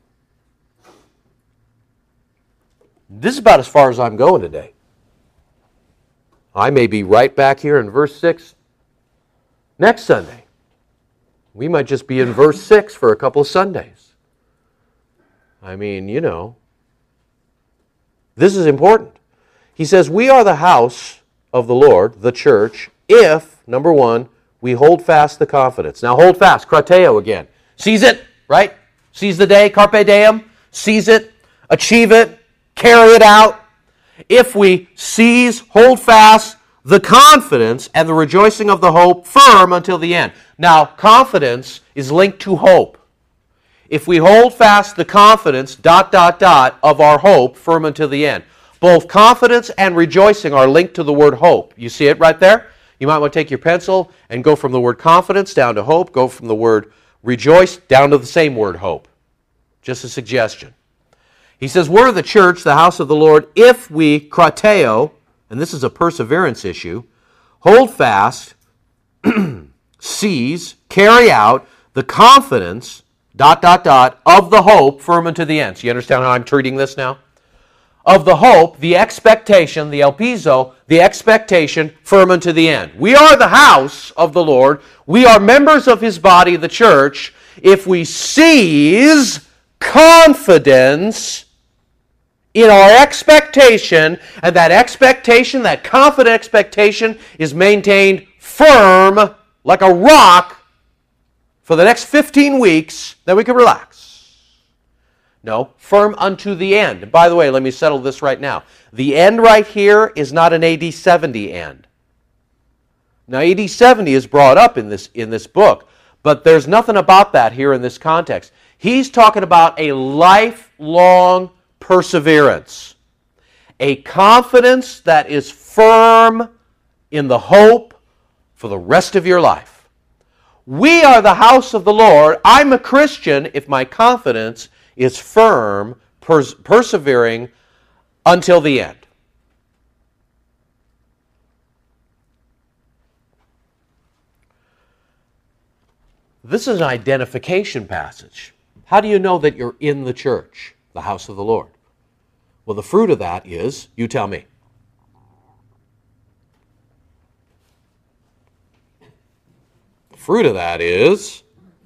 This is about as far as I'm going today. I may be right back here in verse 6 next Sunday. We might just be in verse 6 for a couple of Sundays. This is important. He says, we are the house of the Lord, the church, if, number 1, we hold fast the confidence. Now hold fast, krateo again. Seize it, right? Seize the day, carpe diem. Seize it, achieve it, carry it out. If we hold fast the confidence and the rejoicing of the hope firm until the end. Now, confidence is linked to hope. if we hold fast the confidence, ... of our hope, firm unto the end. Both confidence and rejoicing are linked to the word hope. You see it right there? You might want to take your pencil and go from the word confidence down to hope, go from the word rejoice down to the same word hope. Just a suggestion. He says, we're the church, the house of the Lord, if we, krateo, and this is a perseverance issue, hold fast, seize, carry out the confidence, ... of the hope, firm unto the end. So you understand how I'm treating this now? Of the hope, the expectation, the elpizo, the expectation, firm unto the end. We are the house of the Lord. We are members of His body, the church. If we seize confidence in our expectation, and that expectation, that confident expectation, is maintained firm like a rock for the next 15 weeks, then we can relax. No, firm unto the end. And by the way, let me settle this right now. The end right here is not an AD 70 end. Now, AD 70 is brought up in this book, but there's nothing about that here in this context. He's talking about a lifelong perseverance, a confidence that is firm in the hope for the rest of your life. We are the house of the Lord. I'm a Christian if my confidence is firm, persevering until the end. This is an identification passage. How do you know that you're in the church, the house of the Lord? Well, the fruit of that is, you tell me. The fruit of that is,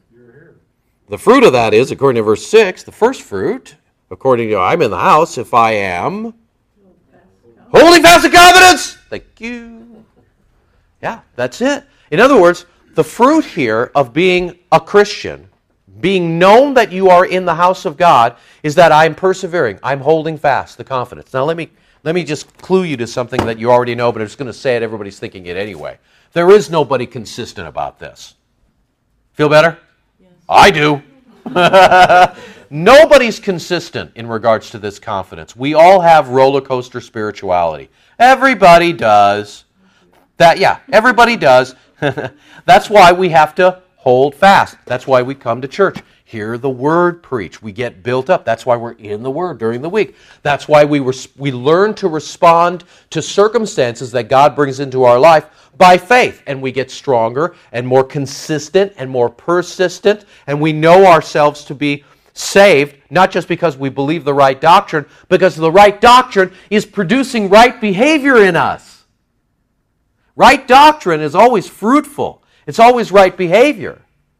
according to verse 6, the first fruit, according to I'm in the house if I am holding fast the confidence. Thank you. Yeah, that's it. In other words, the fruit here of being a Christian, being known that you are in the house of God, is that I'm persevering. I'm holding fast the confidence. Now let me just clue you to something that you already know, but I'm just going to say it. Everybody's thinking it anyway. There is nobody consistent about this. Feel better? Yes. I do. Nobody's consistent in regards to this confidence. We all have roller coaster spirituality. Everybody does. Everybody does. That's why we have to hold fast. That's why we come to church. Hear the Word preached. We get built up. That's why we're in the Word during the week. That's why we learn to respond to circumstances that God brings into our life by faith. And we get stronger and more consistent and more persistent. And we know ourselves to be saved, not just because we believe the right doctrine, because the right doctrine is producing right behavior in us. Right doctrine is always fruitful. It's always right behavior.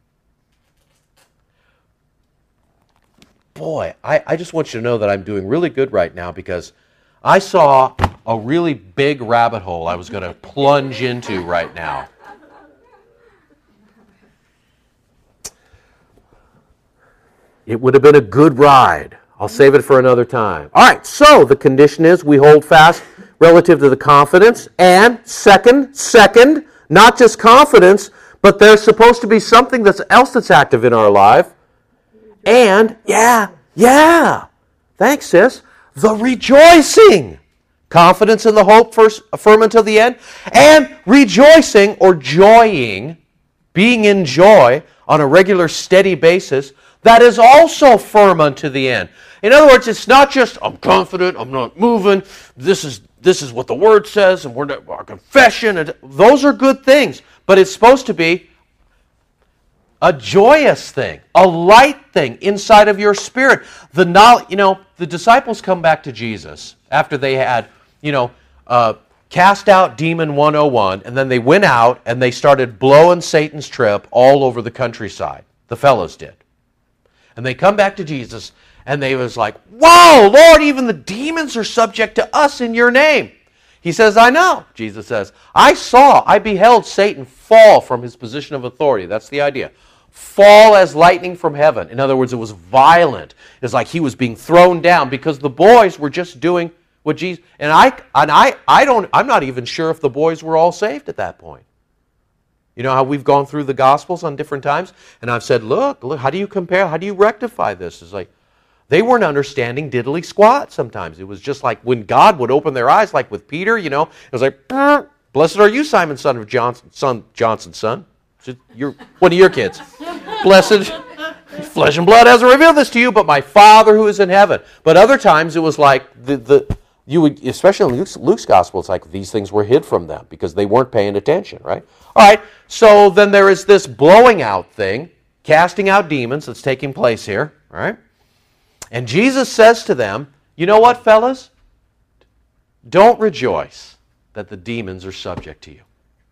Boy, I just want you to know that I'm doing really good right now because I saw a really big rabbit hole I was going to plunge into right now. It would have been a good ride. I'll save it for another time. All right, so the condition is we hold fast relative to the confidence. And second, not just confidence, but there's supposed to be something else that's active in our life. And, thanks, sis, the rejoicing. Confidence in the hope, firm until the end. And rejoicing or joying, being in joy on a regular, steady basis, that is also firm unto the end. In other words, it's not just, I'm confident, I'm not moving, this is what the Word says, and our confession, and those are good things. But it's supposed to be a joyous thing, a light thing inside of your spirit. The disciples come back to Jesus after they had, cast out demon 101, and then they went out and they started blowing Satan's trip all over the countryside. The fellows did. And they come back to Jesus, and they was like, "Whoa, Lord, even the demons are subject to us in your name." He says, "I know." Jesus says, I beheld Satan fall from his position of authority. That's the idea. Fall as lightning from heaven. In other words, it was violent. It's like he was being thrown down because the boys were just doing what Jesus... I'm not even sure if the boys were all saved at that point. You know how we've gone through the Gospels on different times? And I've said, look, how do you compare? How do you rectify this? It's like, they weren't understanding diddly squat sometimes. It was just like when God would open their eyes, like with Peter, it was like, blessed are you, Simon, son of Johnson's son. You're one of your kids. Blessed, flesh and blood hasn't revealed this to you, but my Father who is in heaven. But other times it was like you would, especially in Luke's gospel, it's like these things were hid from them because they weren't paying attention, right? All right, so then there is this blowing out thing, casting out demons that's taking place here, right? And Jesus says to them, you know what, fellas? Don't rejoice that the demons are subject to you.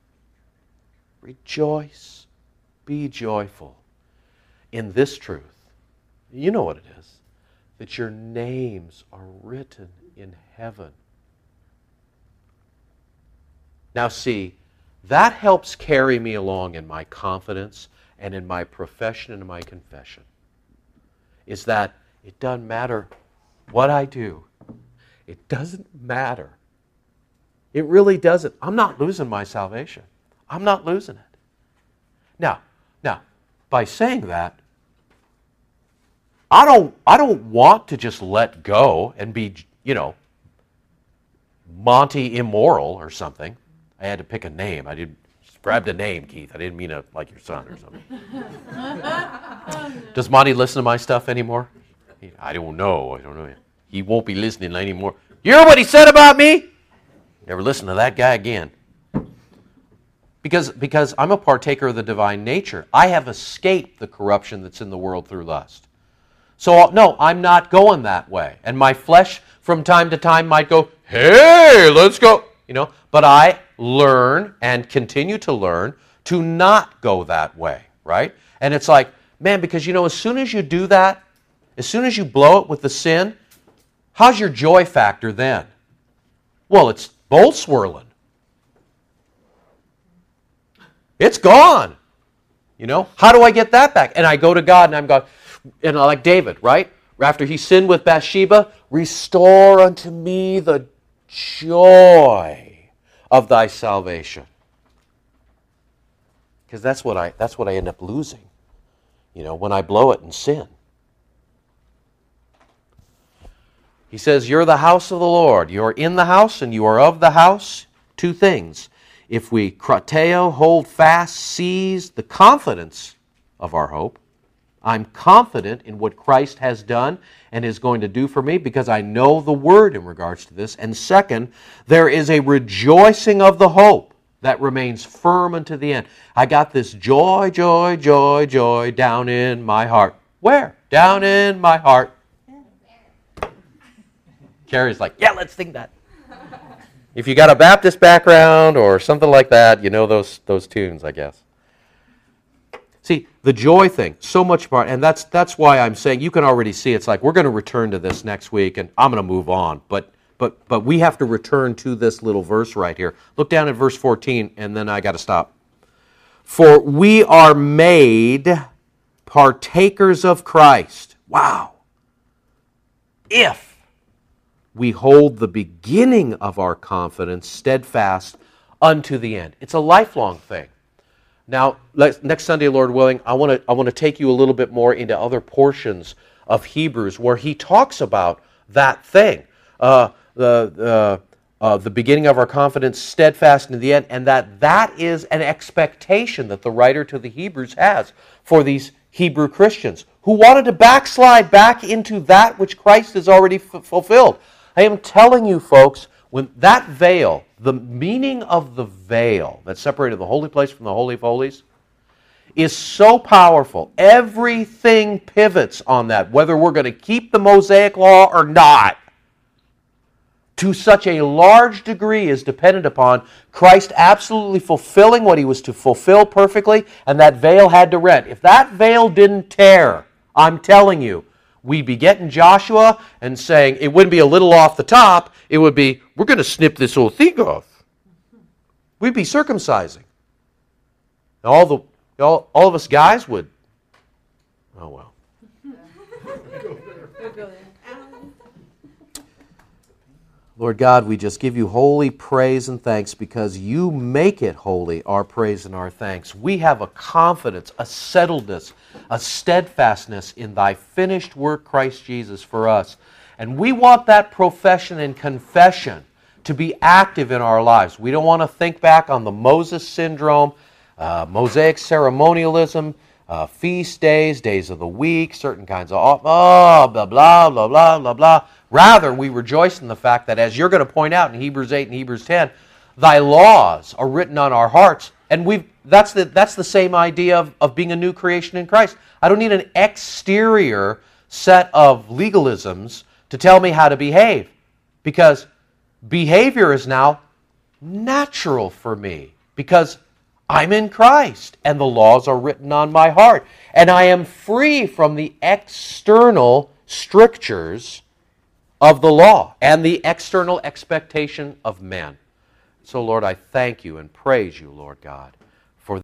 Rejoice, be joyful in this truth. You know what it is, that your names are written in heaven. Now see, that helps carry me along in my confidence and in my profession and in my confession. Is that it doesn't matter what I do. It doesn't matter. It really doesn't. I'm not losing my salvation. I'm not losing it. Now, by saying that, I don't want to just let go and be, Monty immoral or something. I had to pick a name. I didn't grabbed a name, Keith. I didn't mean it like your son or something. Does Monty listen to my stuff anymore? I don't know. He won't be listening anymore. You hear what he said about me? Never listen to that guy again. Because I'm a partaker of the divine nature. I have escaped the corruption that's in the world through lust. So, no, I'm not going that way. And my flesh from time to time might go, hey, let's go. But I learn and continue to learn to not go that way, right? And it's like, man, because as soon as you do that, as soon as you blow it with the sin, how's your joy factor then? Well, it's bowl swirling. It's gone. How do I get that back? And I go to God and I'm going, and like David, right? After he sinned with Bathsheba, restore unto me the joy of thy salvation. Because that's what I end up losing, when I blow it in sin. He says, you're the house of the Lord. You're in the house and you are of the house. Two things. If we krateo, hold fast, seize the confidence of our hope, I'm confident in what Christ has done and is going to do for me because I know the Word in regards to this. And second, there is a rejoicing of the hope that remains firm unto the end. I got this joy, joy, joy, joy down in my heart. Where? Down in my heart. Carrie's like, yeah, let's sing that. If you got a Baptist background or something like that, you know those tunes, I guess. See, the joy thing, so much part, and that's why I'm saying you can already see it's like we're going to return to this next week, and I'm going to move on. But we have to return to this little verse right here. Look down at verse 14, and then I got to stop. For we are made partakers of Christ. Wow. If we hold the beginning of our confidence steadfast unto the end. It's a lifelong thing. Now, next Sunday, Lord willing, I want to take you a little bit more into other portions of Hebrews where he talks about that thing, the beginning of our confidence steadfast in the end, and that is an expectation that the writer to the Hebrews has for these Hebrew Christians who wanted to backslide back into that which Christ has already fulfilled. I am telling you, folks, when that veil, the meaning of the veil that separated the holy place from the Holy of Holies is so powerful. Everything pivots on that, whether we're going to keep the Mosaic law or not. To such a large degree is dependent upon Christ absolutely fulfilling what he was to fulfill perfectly, and that veil had to rent. If that veil didn't tear, I'm telling you, we'd be getting Joshua and saying it wouldn't be a little off the top. It would be, we're going to snip this whole thing off. We'd be circumcising. All of us guys would. Oh, well. Lord God, we just give you holy praise and thanks because you make it holy, our praise and our thanks. We have a confidence, a settledness, a steadfastness in thy finished work, Christ Jesus, for us. And we want that profession and confession to be active in our lives. We don't want to think back on the Moses syndrome, Mosaic ceremonialism, feast days, days of the week, certain kinds of, blah, blah, blah, blah, blah, blah. Rather, we rejoice in the fact that, as you're going to point out in Hebrews 8 and Hebrews 10, thy laws are written on our hearts. And that's the same idea of being a new creation in Christ. I don't need an exterior set of legalisms to tell me how to behave, because behavior is now natural for me, because I'm in Christ, and the laws are written on my heart. And I am free from the external strictures of the law and the external expectation of men. So, Lord, I thank you and praise you, Lord God,